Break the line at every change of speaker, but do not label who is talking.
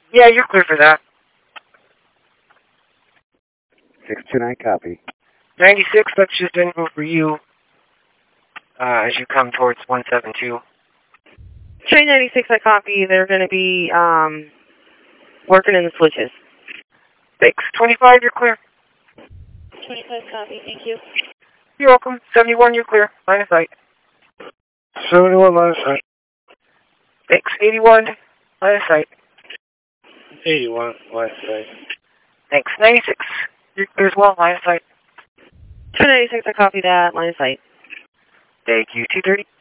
Yeah, you're clear for that.
629, copy.
96, that's just info for you as you come towards 172.
Train 96, I copy. They're going to be working in the switches.
Thanks. 25, you're clear.
25, copy. Thank you.
You're welcome. 71, you're clear. Line of sight.
71, line of sight.
Thanks. 81, line of sight.
81, line of sight.
Thanks. 96, you're clear as well. Line of sight.
Train 96, I copy that. Line of sight.
Thank you. 230.